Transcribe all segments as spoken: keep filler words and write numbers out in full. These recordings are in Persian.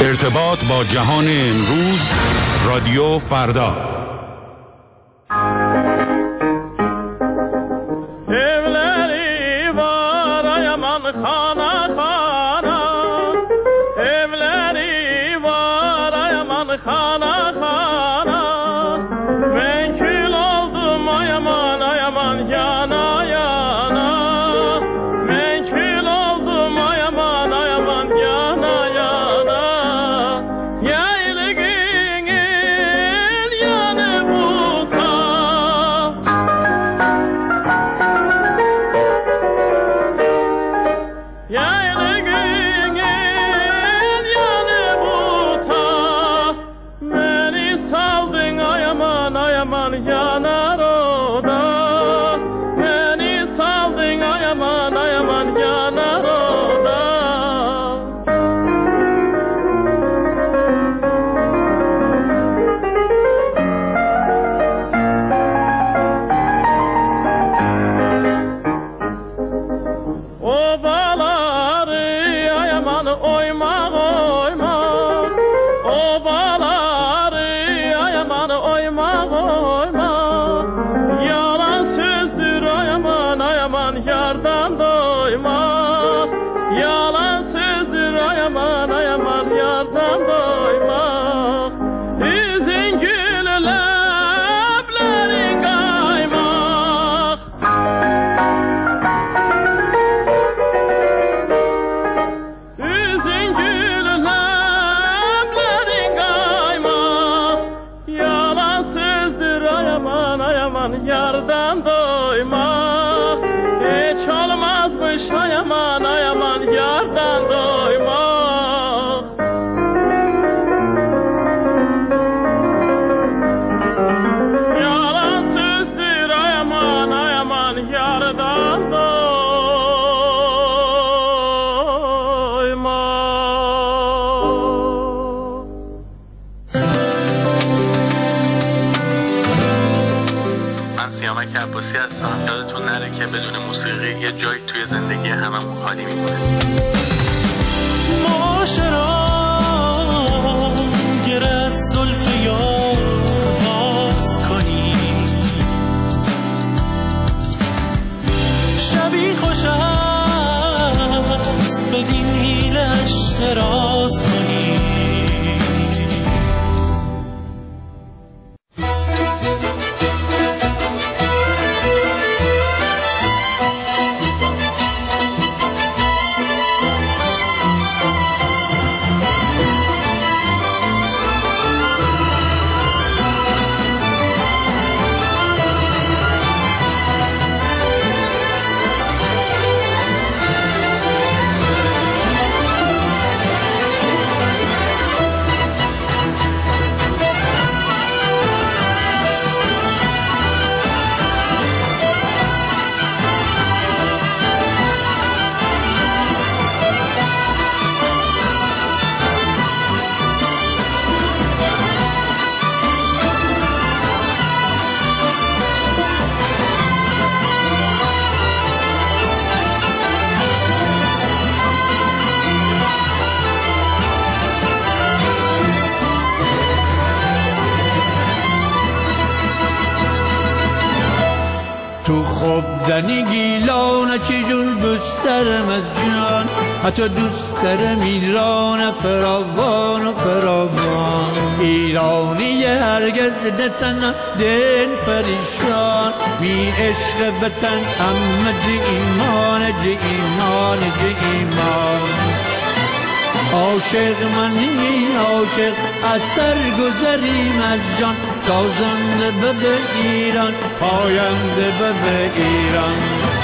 ارتباط با جهان امروز، رادیو فردا. عباسی هستم. یادتون نره که بدون موسیقی یه جایی توی زندگی هممون خالی میمونه. معاشران گره از زلف یار باز کنی، شبی خوش است بدین حیلش دراز کنی. تو خوب زنی گیلان چجور دوست دارم از جان، حتی دوست دارم ایران فراوان و فراوان. ایرانی هرگز نتنم دل پریشان، می عشق وطن همه جه ایمان جه ایمان جه ایمان. عاشق منی عاشق از سر گذریم از جان، تازنده به ایران پاینده به ایران.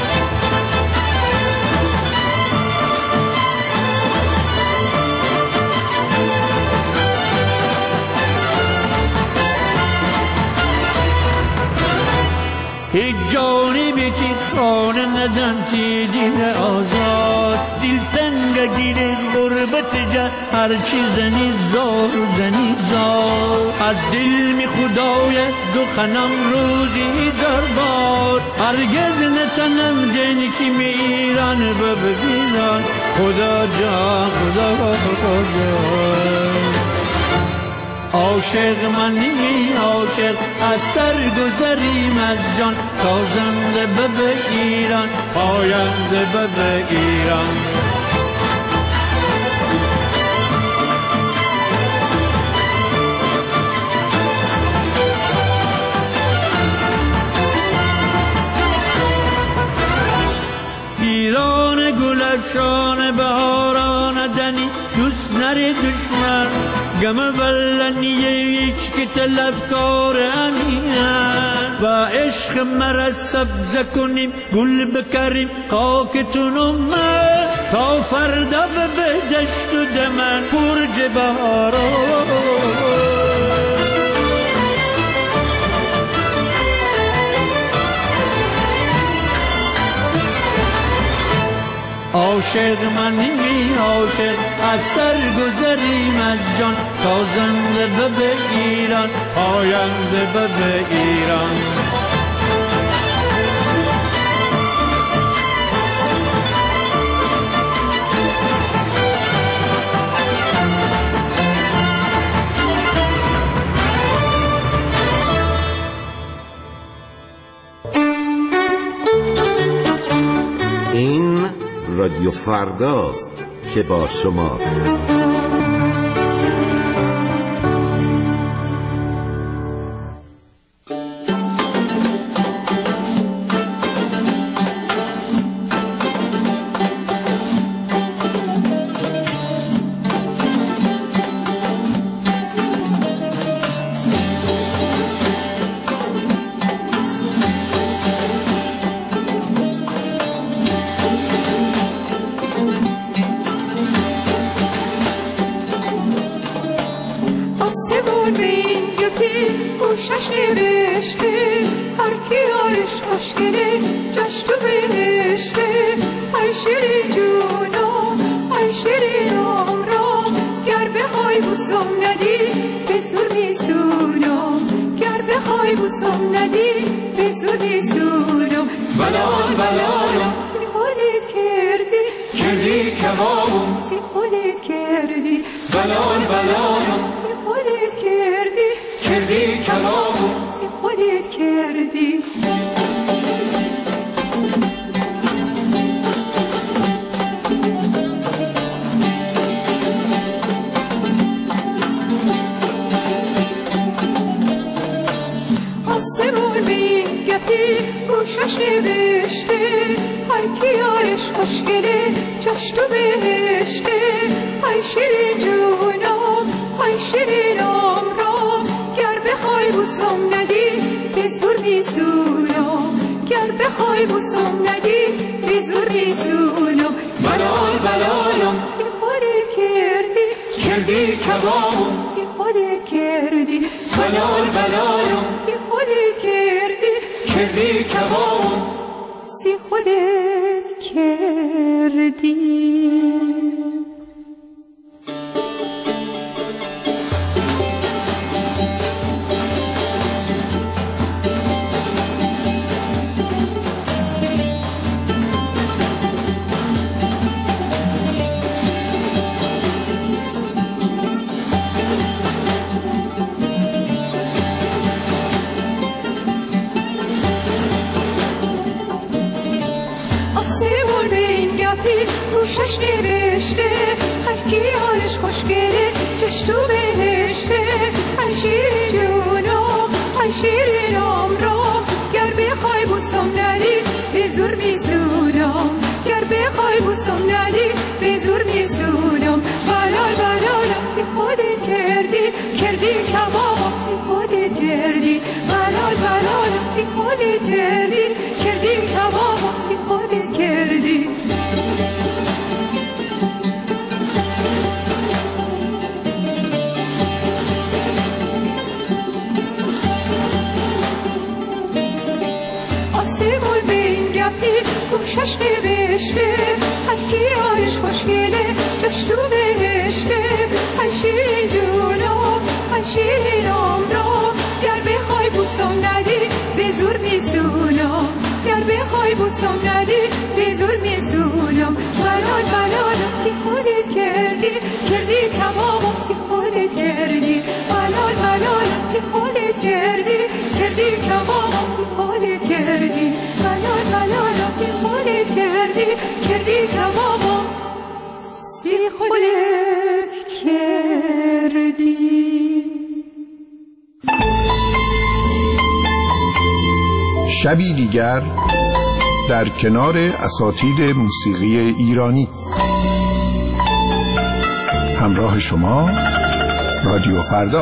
هیچ جانی بیتی خانه ندم تی دل آزاد، دل تنگ گیره غربت جا هر چی زنی زار زنی زار. از دل می خدای دو خنم روزی زار بار، هرگز نتنم دنی که می ایران ببیران. خدا جا خدا خدا عاشق منی عاشق از سر گذریم از جان تازنده به به ایران پاینده به به ایران ایران گلفشان بهاران دنی دوست نری دشمن گم بلنی هیچ که طلبکار امینم و عشق مرا سبز کنیم گل بکریم خاکتون من تا فردا به دشت و دمن برج بهاران عاشق منی عاشق از سر گذریم از جان تازنده به به ایران پاینده به به ایران این رادیو فرداست که با شماست. گر بخوای بوسم ندی به زور میزونم خودت کردی. شبی دیگر در کنار اساتید موسیقی ایرانی. همراه شما رادیو فردا.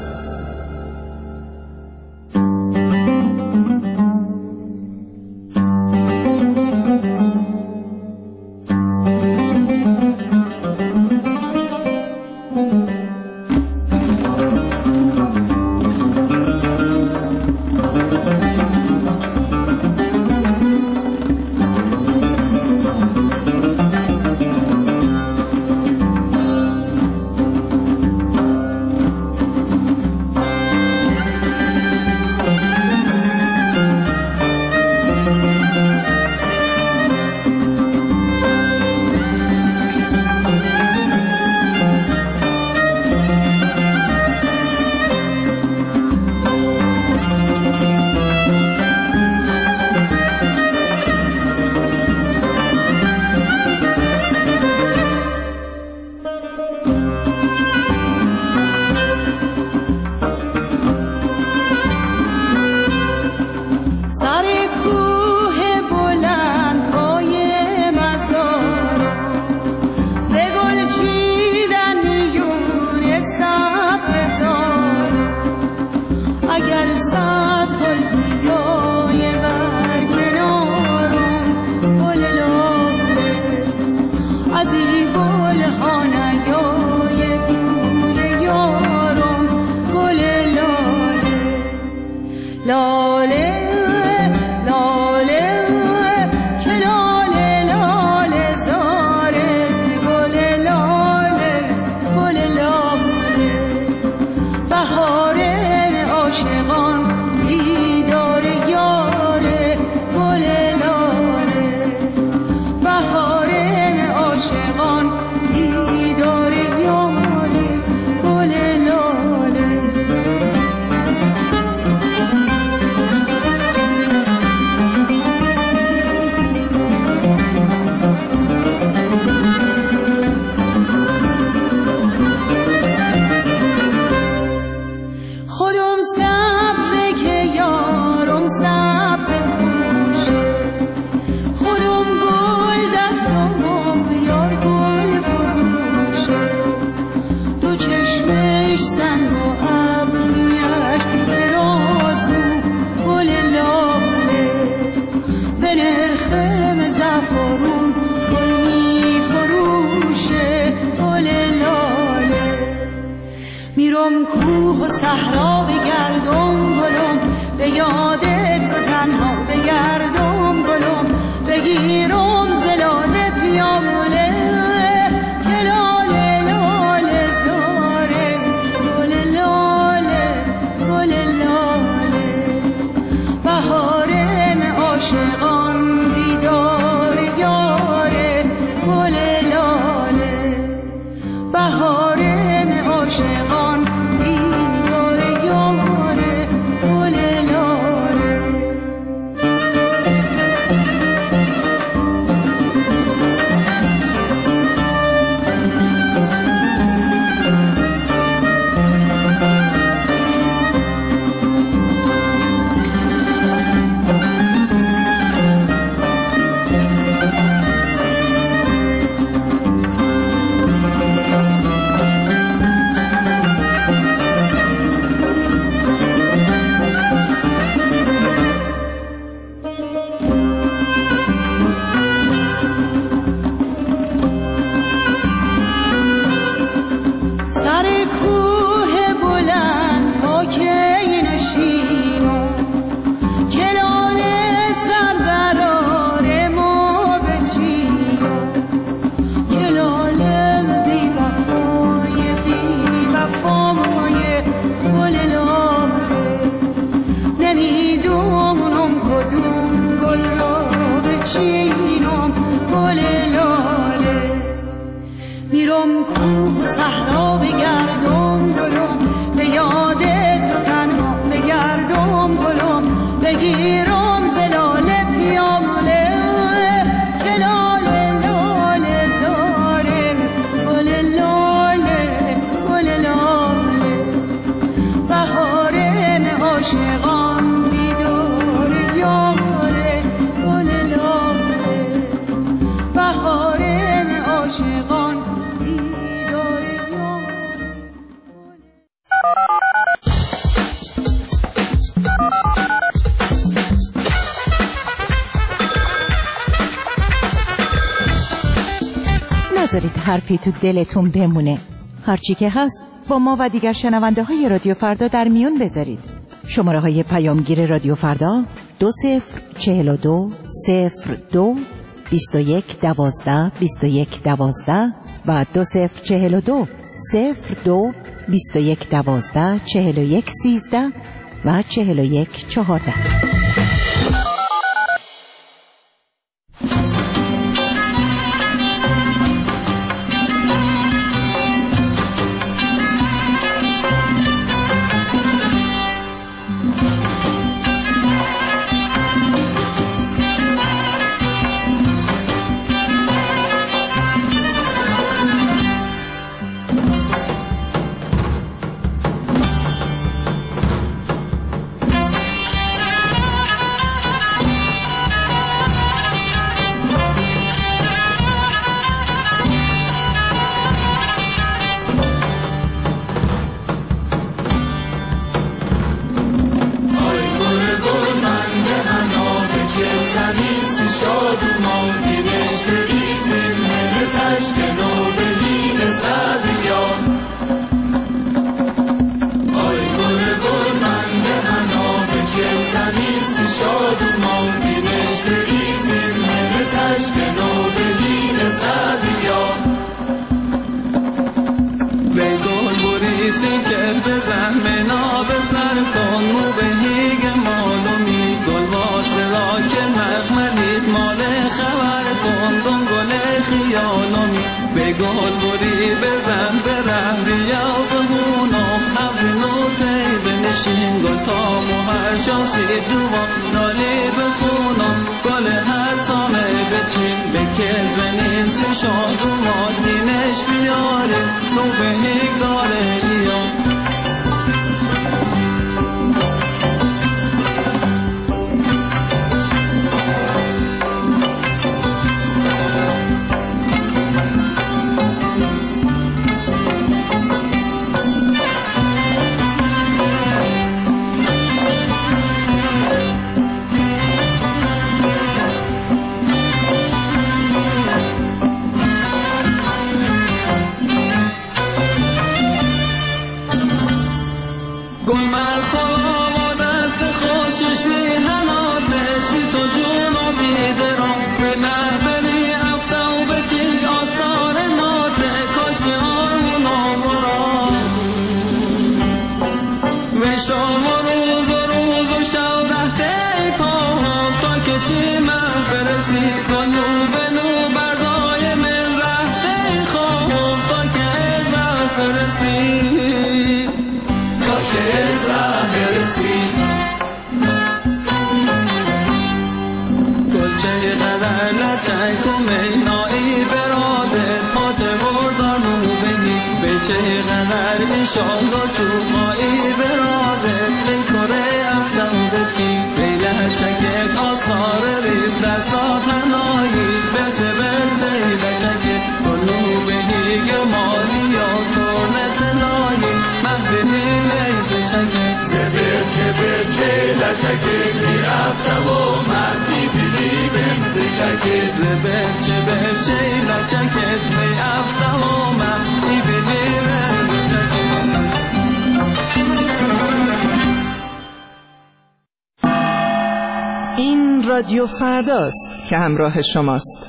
میرم کوه و صحرا بگردم گلم، به یاد تو تنها بگردم گلم، بگیرم زلاله پیامونه که لاله لاله زاره، گل لاله گل لاله، بهارم عاشقان بیدار یاره، گل لاله بهارم عاشقان بیدار یاره، گل لاله. نذارید حرفی تو دلتون بمونه. هرچی که هست با ما و دیگر شنونده های رادیو فردا در میون بذارید. شماره های پیامگیر رادیو فردا دو صفر چهل و دو صفر دو بیست و یک دوازده بیست و یک دوازده و دو صفر چهل و دو صفر دو بیست و یک دوازده چهل و یک سیزده و چهل و یک چهارده. این رادیو فرداست که همراه شماست.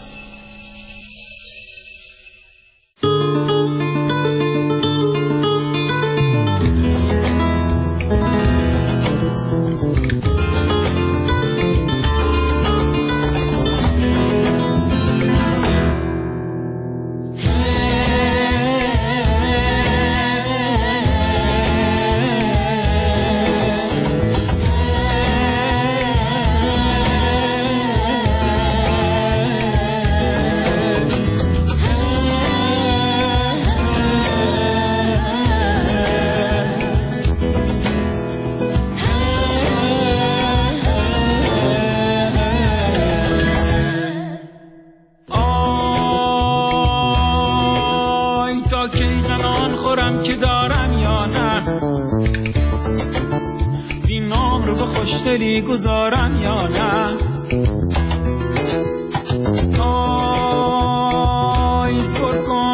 خوشدلی گذارن یا نه؟ آی پر کن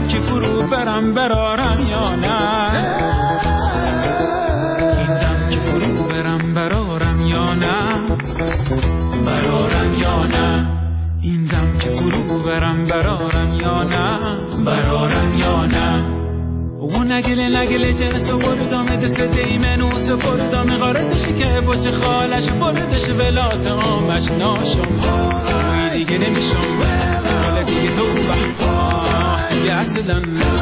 دم که فرو برم برارم یا نه، این دم که فرو برم برارم یا نه، برارم یا نه، این دم که فرو برم برارم یا نه، برارم یا نه. و نگله نگله جنس و بردام دست دیمنوس و بردام غارتشی که بچه خالش بردش ولات آمش ناشم وی دیگه نمیشم ولی دیگه تو بحبا دیگه اصلا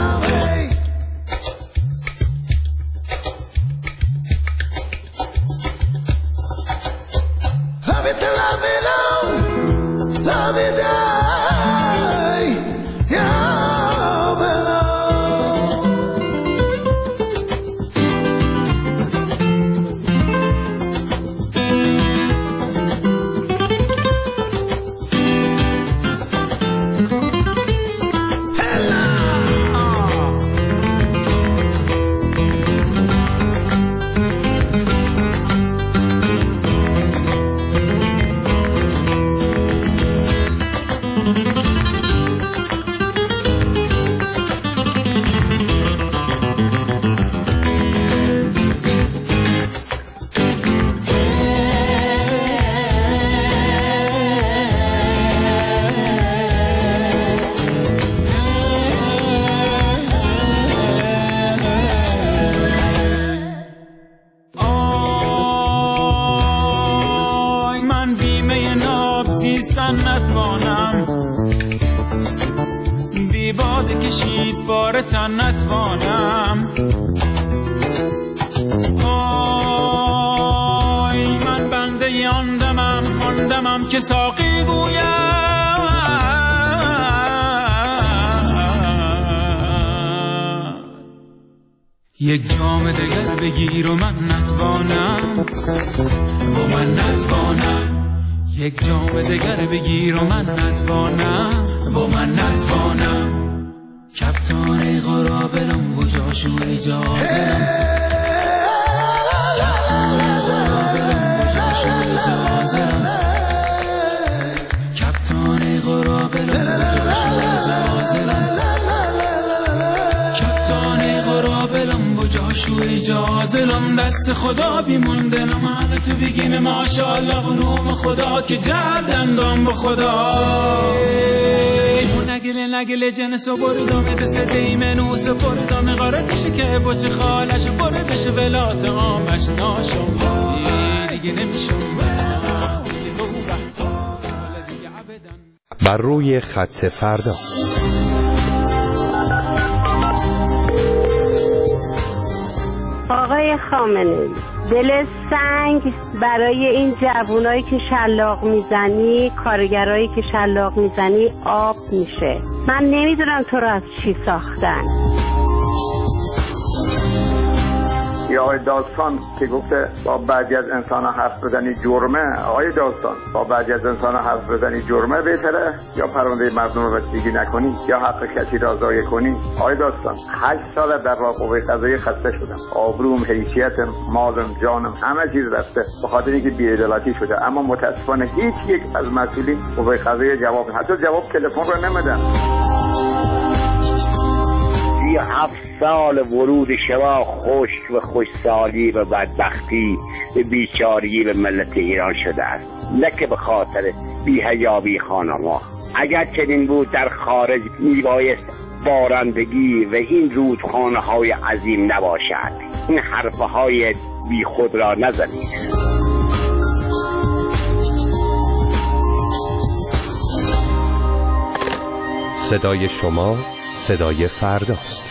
نتوانم بی باد کشید بار تن نتوانم آی من بنده آن دمم آن دمم که ساقی گویم یک جام دگر بگیر و من نتوانم و من نتوانم یک جام دگر بگیر و من نتوانم و من نتوانم کپتان غرابلم و جاشو اجازم غرابلم و جاشو اجازم کپتان غرابلم و جاشو اجازم کپتان غرابلم و جاشو اجازم دست خدا بیموندنم همه تو بگیم ماشاءالله و نوم خدا که جردندم با خدا و نگله نگله جنس و بردام دست دیمنوس و بردام غارتش که بچه خالش بردش ولات آمش ناشم دیگه نمیشم بر روی خط فردا آقای خامنه‌ای دل سنگ برای این جوانایی که شلاق میزنی کارگرایی که شلاق میزنی آب میشه. من نمیدونم تو رو از چی ساختن. یا آقای داستان که گفته با بعضی از انسان ها حرف بزنی جرمه. آقای داستان با بعضی از انسان ها حرف بزنی جرمه بهتره یا پرونده مردم رو رسیدگی نکنی یا حق کسی را ضایع کنی؟ آقای داستان هشت سال در راه قوه قضاییه خسته شدم، آبروم، حیثیتم، مالم، جانم همه چیز رفته به خاطر اینکه بی‌عدالتی شده، اما متاسفانه هیچ یک از مسئولین قوه قضاییه جواب حتی جواب تلفن رو نمیدن. سی و هفت سال ورود شما خشک و خوشسالی و بدبختی و بیچارگی به ملت ایران شده است، نه که به خاطر بی‌حیایی خانم‌ها. اگر چنین بود در خارج میبایست بارندگی و این رودخانه های عظیم نباشد. این حرفه های بی خود را نزنید. صدای شما صدای فرداست.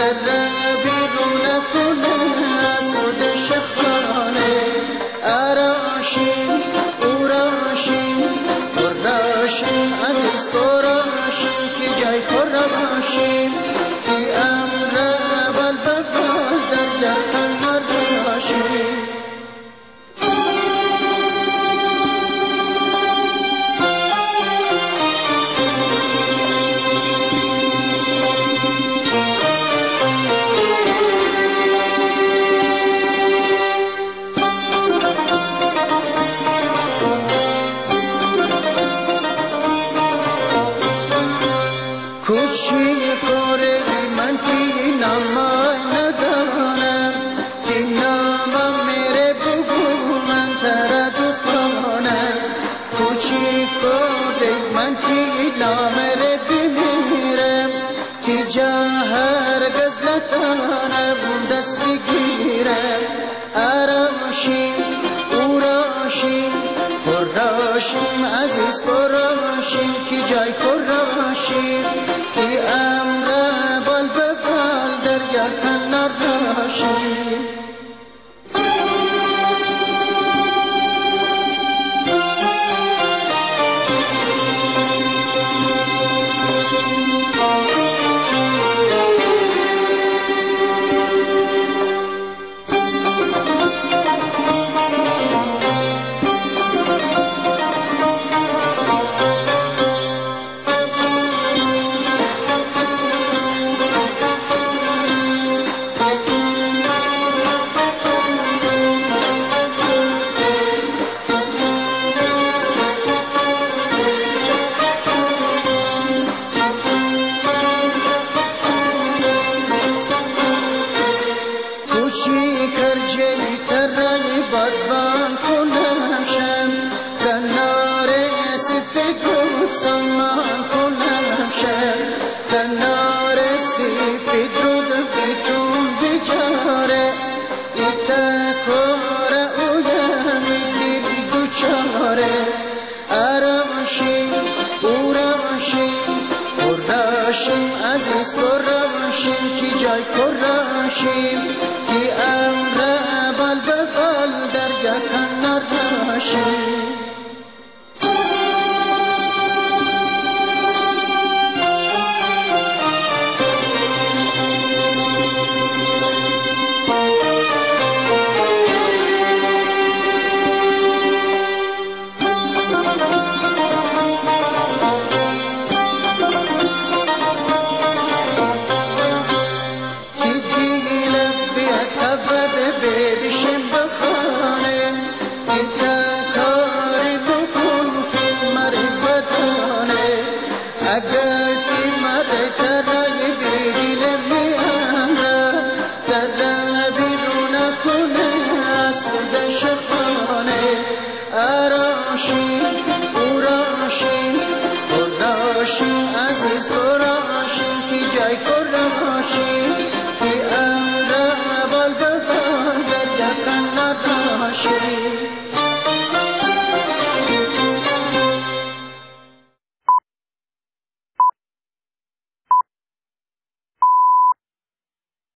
ذره بیرون کنه از خودش خانه اراشیم او راشیم راشیم عزیز براشیم که جای پر راشیم که امر بل بل در جهان راشیم راشیم عزیز براشیم که جای پر راشیم که امر بال به بال دریا کنار راشیم عزیز براشیم که جای پر راشیم که امر بال به بال دریا کنار راشیم عزیز براشیم که جای پر راشیم که امر بال به بال دریا کنار راشیم